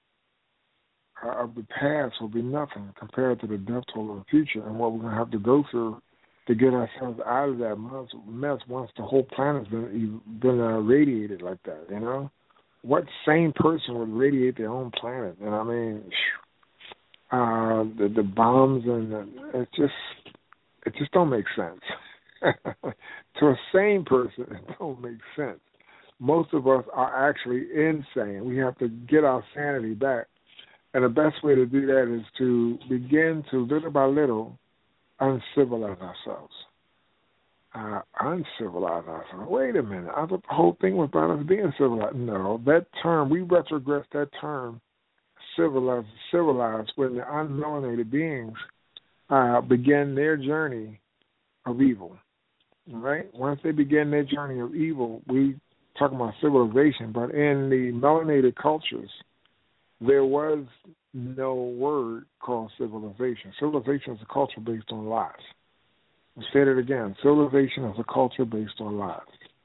Speaker 2: of the past will be nothing compared to the death toll of the future and what we're going to have to go through to get ourselves out of that mess once the whole planet's been been uh, radiated like that, you know? What sane person would radiate their own planet? And I mean, uh, the, the bombs and the, it just it just don't make sense. To a sane person, it don't make sense. Most of us are actually insane. We have to get our sanity back. And the best way to do that is to begin to, little by little, uncivilize ourselves. Uh, uncivilize ourselves. Wait a minute. I thought the whole thing was about us being civilized. No, that term, we retrogressed that term, civilized, civilized, when the unmelanated beings uh, began their journey of evil. Right? Once they began their journey of evil, we talk about civilization, but in the melanated cultures, there was no word called civilization. Civilization is a culture based on lies. I'll say it again. Civilization is a culture based on lies.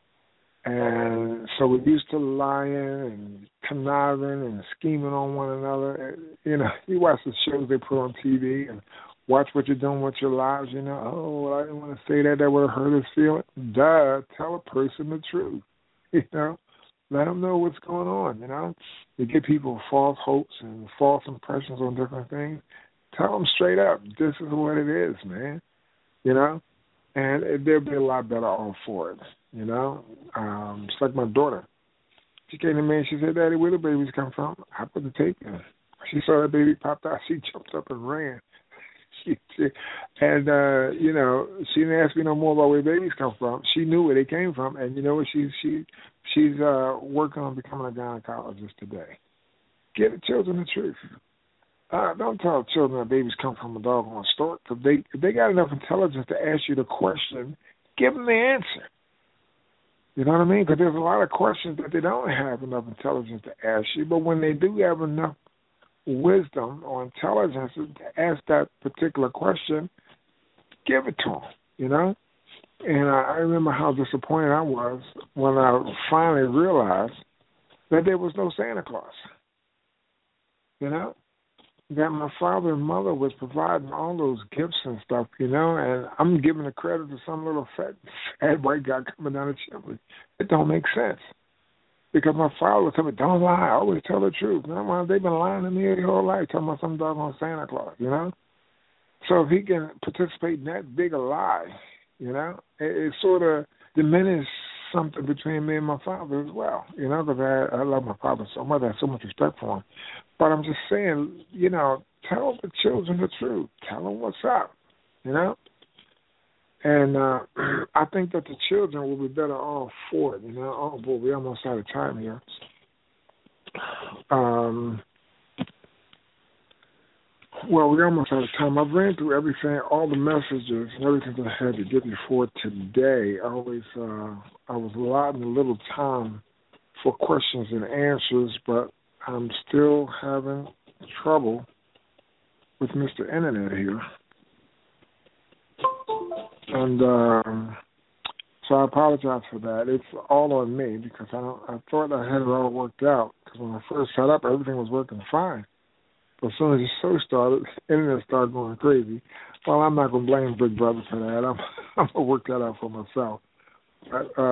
Speaker 2: And so we're used to lying and conniving and scheming on one another. You know, you watch the shows they put on T V and watch what you're doing with your lives, you know. Oh, well, I didn't want to say that. That would have hurt his feelings. Duh, tell a person the truth, you know. Let them know what's going on, you know. You give people false hopes and false impressions on different things. Tell them straight up, this is what it is, man, you know. And they'll be a lot better off for it, you know. Um, it's like my daughter. She came to me and she said, Daddy, where the babies come from? I put the tape in. She saw that baby popped out. She jumped up and ran. She, she, and, uh, you know, she didn't ask me no more about where babies come from. She knew where they came from. And you know what? She, she, she's uh, working on becoming a gynecologist today. Give the children the truth. Uh, don't tell children that babies come from a dog on a stork. If they, if they got enough intelligence to ask you the question, give them the answer. You know what I mean? Because there's a lot of questions that they don't have enough intelligence to ask you. But when they do have enough wisdom or intelligence to ask that particular question, give it to them, you know? And I, I remember how disappointed I was when I finally realized that there was no Santa Claus. You know? That my father and mother was providing all those gifts and stuff, you know, and I'm giving the credit to some little fat, fat white guy coming down the chimney. It don't make sense. Because my father would tell me, don't lie, always tell the truth. You know, they've been lying to me their whole life, talking about some doggone Santa Claus, you know. So if he can participate in that big a lie, you know, it, it sort of diminishes something between me and my father as well, you know, because I, I love my father so much. I have so much respect for him. But I'm just saying, you know, tell the children the truth. Tell them what's up, you know. And uh, I think that the children will be better off for it, you know. Oh, boy, we're almost out of time here. Um, well, we're almost out of time. I've ran through everything, all the messages and everything that I had to get before today. I always, uh, I was allotting a little time for questions and answers, but I'm still having trouble with Mister Internet here. And um, so I apologize for that. It's all on me because I don't, I thought I had it all worked out because when I first set up, everything was working fine. But as soon as the show started, the Internet started going crazy. Well, I'm not going to blame Big Brother for that. I'm, I'm going to work that out for myself. But,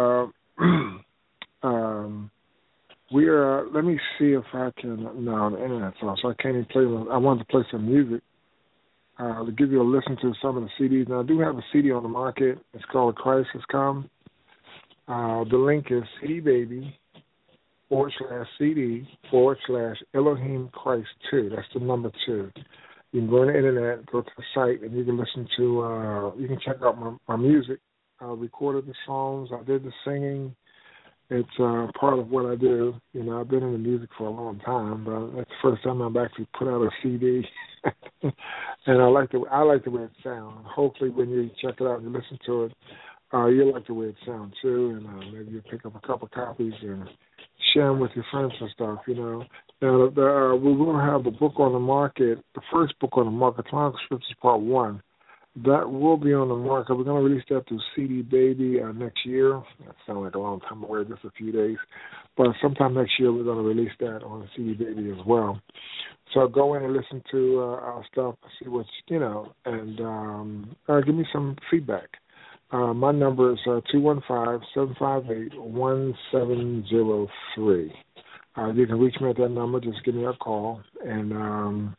Speaker 2: uh, um, we are, uh, let me see if I can, no, the Internet's off, so I can't even play, I wanted to play some music uh, to give you a listen to some of the C Ds. Now, I do have a C D on the market. It's called Christ Has Come. Uh, the link is cdbaby forward slash CD forward slash Elohim Christ two. That's the number two. You can go on the Internet, go to the site, and you can listen to, uh, you can check out my, my music. I recorded the songs. I did the singing. It's uh, part of what I do. You know, I've been in the music for a long time, but it's the first time I've actually put out a C D. And I like the I like the way it sounds. Hopefully, when you check it out and you listen to it, uh, you'll like the way it sounds too. And uh, maybe you'll pick up a couple copies and share them with your friends and stuff. You know, now the, uh, we will have a book on the market. The first book on the market, Chronicle Scriptures Part One. That will be on the market. We're going to release that through C D Baby uh, next year. That sounds like a long time away, just a few days. But sometime next year, we're going to release that on C D Baby as well. So go in and listen to uh, our stuff, see what's, you know, and um, uh, give me some feedback. Uh, my number is uh, two one five, seven five eight, one seven zero three. Uh, you can reach me at that number. Just give me a call, and um,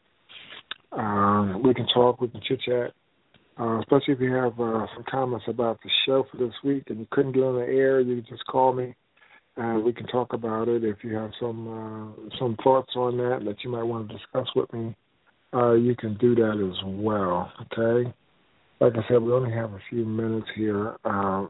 Speaker 2: uh, we can talk, we can chit-chat. Uh, especially if you have uh, some comments about the show for this week and you couldn't get on the air, you can just call me and we can talk about it. If you have some uh, some thoughts on that that you might want to discuss with me, uh, you can do that as well, okay? Like I said, we only have a few minutes here. Uh,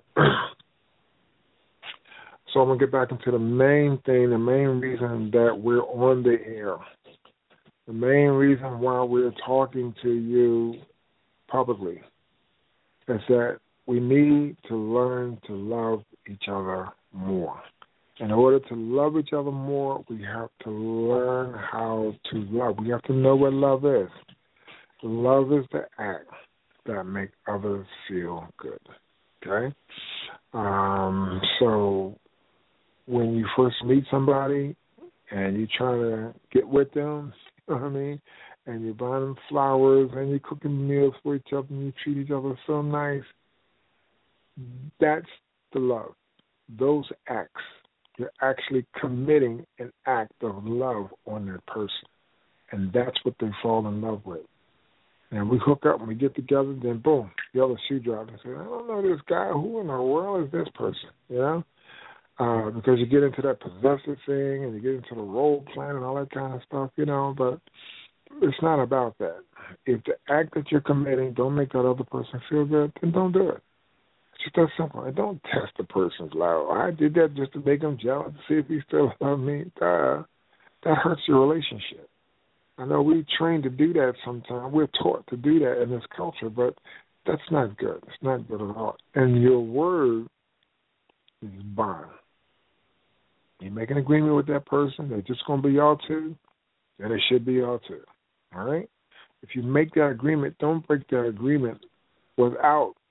Speaker 2: so I'm going to get back into the main thing, the main reason that we're on the air. The main reason why we're talking to you publicly is that we need to learn to love each other more. In order to love each other more, we have to learn how to love. We have to know what love is. Love is the act that makes others feel good. Okay? Um, so when you first meet somebody and you try to get with them, you know what I mean? And you're buying them flowers, and you're cooking meals for each other, and you treat each other so nice. That's the love. Those acts, you're actually committing an act of love on that person. And that's what they fall in love with. And we hook up and we get together, then boom, the other shoe drops and say, I don't know this guy. Who in the world is this person? You know? Uh, because you get into that possessive thing, and you get into the role playing and all that kind of stuff, you know, but it's not about that. If the act that you're committing don't make that other person feel good, then don't do it. It's just that simple. And don't test the person's love. I did that just to make him jealous, to see if he still loves me. Uh, that hurts your relationship. I know we train to do that sometimes. We're taught to do that in this culture, but that's not good. It's not good at all. And your word is bond. You make an agreement with that person, they're just going to be y'all two, and it should be y'all two. All right? If you make that agreement, don't break that agreement without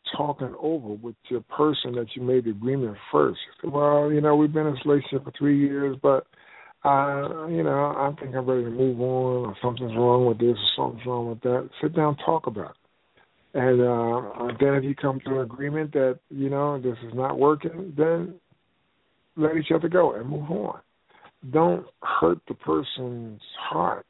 Speaker 2: talking over with your person that you made the agreement first. Well, you know, we've been in this relationship for three years, but, uh, you know, I think I'm ready to move on, or something's wrong with this, or something's wrong with that. Sit down, talk about it. And uh, then if you come to an agreement that, you know, this is not working, then let each other go and move on. Don't hurt the person's heart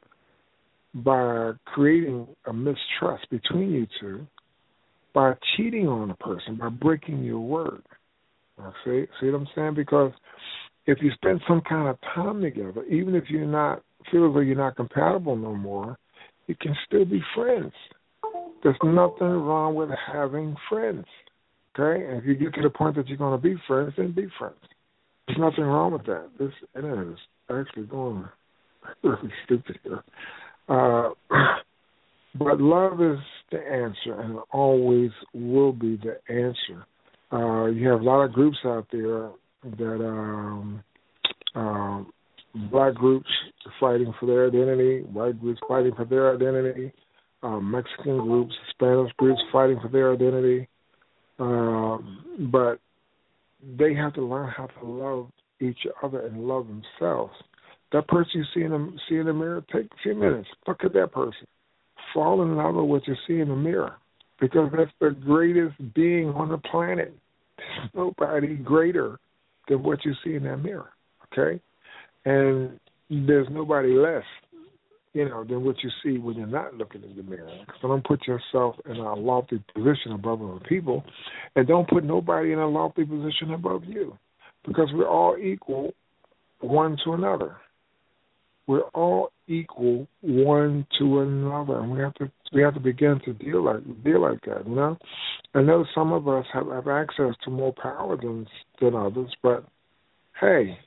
Speaker 2: by creating a mistrust between you two, by cheating on a person, by breaking your word. See, see what I'm saying? Because if you spend some kind of time together, even if you're not, feel as though you're not compatible no more, you can still be friends. There's nothing wrong with having friends, okay? And if you get to the point that you're going to be friends, then be friends. There's nothing wrong with that. This it is actually going really stupid here. Uh, but love is the answer, and it always will be the answer. Uh, you have a lot of groups out there that um, um, black groups fighting for their identity, white groups fighting for their identity, uh, Mexican groups, Spanish groups fighting for their identity. Uh, but they have to learn how to love each other and love themselves. That person you see in the, see in the mirror, take a few minutes, look at that person. Fall in love with what you see in the mirror, because that's the greatest being on the planet. There's nobody greater than what you see in that mirror, okay? And there's nobody less, you know, than what you see when you're not looking in the mirror. So don't put yourself in a lofty position above other people, and don't put nobody in a lofty position above you, because we're all equal one to another. We're all equal one to another, and we have to we have to begin to deal like deal like that. You know, I know some of us have, have access to more power than than others, but hey,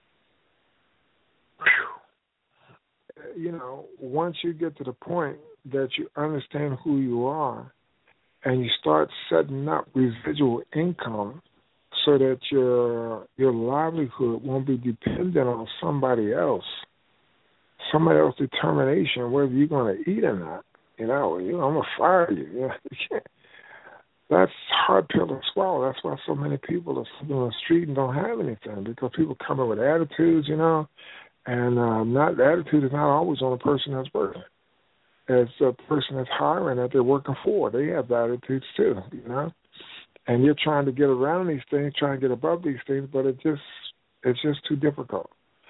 Speaker 2: whew, you know, once you get to the point that you understand who you are, and you start setting up residual income, so that your your livelihood won't be dependent on somebody else. Somebody else's determination whether you're going to eat or not. You know, you know I'm going to fire you. You know, you can't. That's a hard pill to swallow. That's why so many people are sitting on the street and don't have anything, because people come in with attitudes, you know, and uh, not the attitude is not always on the person that's working. It's the person that's hiring that they're working for. They have attitudes too, you know. And you're trying to get around these things, trying to get above these things, but it just it's just too difficult.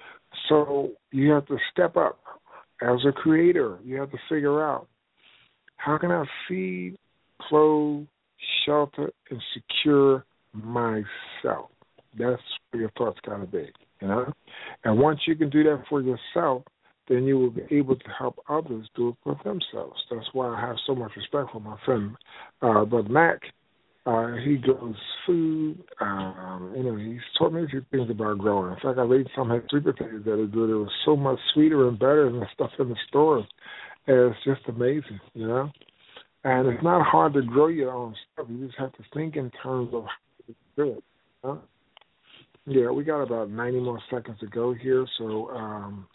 Speaker 2: So you have to step up as a creator. You have to figure out, how can I feed, clothe, shelter, and secure myself? That's where your thoughts got to be, you know? And once you can do that for yourself, then you will be able to help others do it for themselves. That's why I have so much respect for my friend, uh, Brother Mac. Uh, he grows food. Um, you know, he's taught me a few things about growing. In fact, I ate some of his sweet potatoes that he grew. They were so much sweeter and better than the stuff in the stores. It's just amazing, you know. And it's not hard to grow your own stuff. You just have to think in terms of how to do it. You know? Yeah, we got about ninety more seconds to go here, so um,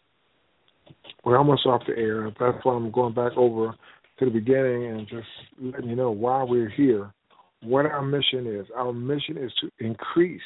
Speaker 2: we're almost off the air. That's why I'm going back over to the beginning and just letting you know why we're here. What our mission is. Our mission is to increase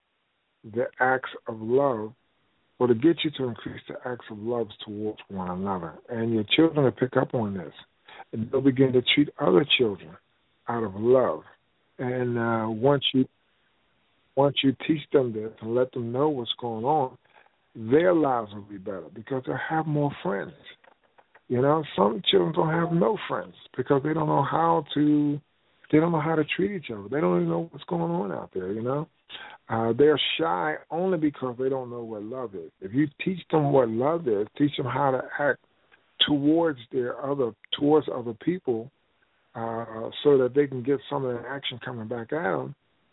Speaker 2: the acts of love, or to get you to increase the acts of love towards one another. And your children will pick up on this, and they'll begin to treat other children out of love. And uh, once you once you teach them this and let them know what's going on, their lives will be better, because they'll have more friends. You know, some children don't have no friends because they don't know how to They don't know how to treat each other. They don't even know what's going on out there, you know. Uh, they're shy only because they don't know what love is. If you teach them what love is, teach them how to act towards their other towards other people, uh, so that they can get some of that action coming back at them,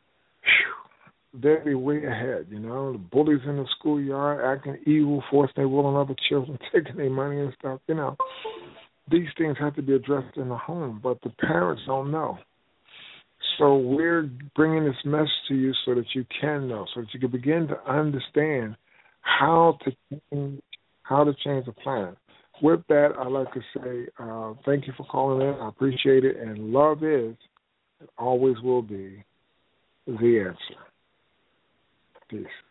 Speaker 2: whew, they'll be way ahead, you know. The bullies in the schoolyard acting evil, forcing their will on other children, taking their money and stuff, you know. These things have to be addressed in the home, but the parents don't know. So we're bringing this message to you so that you can know, so that you can begin to understand how to change, how to change the planet. With that, I'd like to say uh, thank you for calling in. I appreciate it. And love is It always will be the answer. Peace.